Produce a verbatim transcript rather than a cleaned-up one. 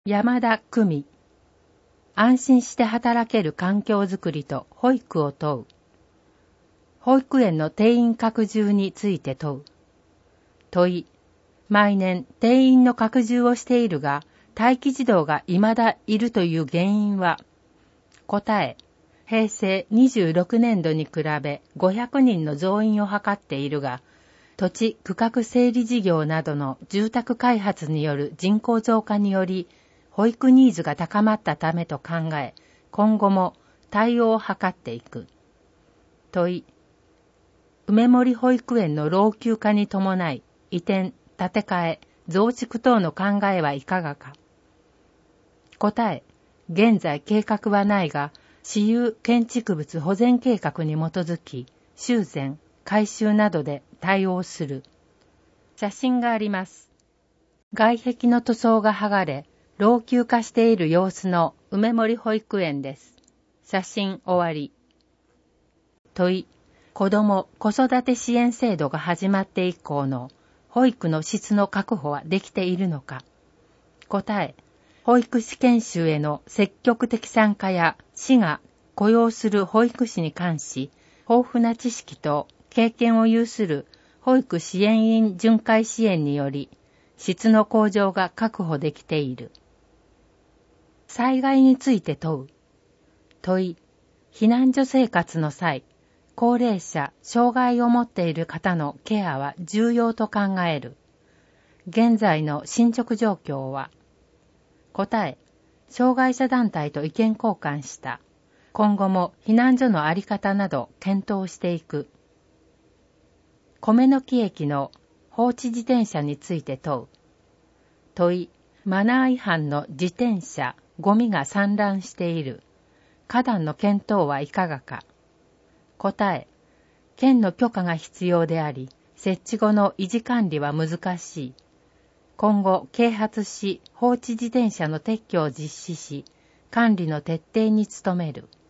山田久美。安心して働ける環境づくりと保育を問う。保育園の定員拡充について問う。問い。毎年定員の拡充をしているが、待機児童が未だいるという原因は。答え。平成にじゅうろくねんどに比べごひゃくにんの増員を図っているが、土地区画整理事業などの住宅開発による人口増加により、保育ニーズが高まったためと考え、今後も対応を図っていく。問い。梅森保育園の老朽化に伴い、移転、建て替え、増築等の考えはいかがか。答え。現在計画はないが、私有建築物保全計画に基づき、修繕、改修などで対応する。写真があります。外壁の塗装が剥がれ、老朽化している様子の梅森保育園です。写真終わり。問い。子ども・子育て支援制度が始まって以降の保育の質の確保はできているのか。答え。保育士研修への積極的参加や市が雇用する保育士に関し、豊富な知識と経験を有する保育支援員巡回支援により、質の向上が確保できている。災害について問う。問い。避難所生活の際、高齢者、障害を持っている方のケアは重要と考える。現在の進捗状況は。答え。障害者団体と意見交換した。今後も避難所のあり方など検討していく。米の木駅の放置自転車について問う。問い。マナー違反の自転車、ゴミが散乱している。花壇の検討はいかがか。答え。県の許可が必要であり、設置後の維持管理は難しい。今後、啓発し、放置自転車の撤去を実施し、管理の徹底に努める。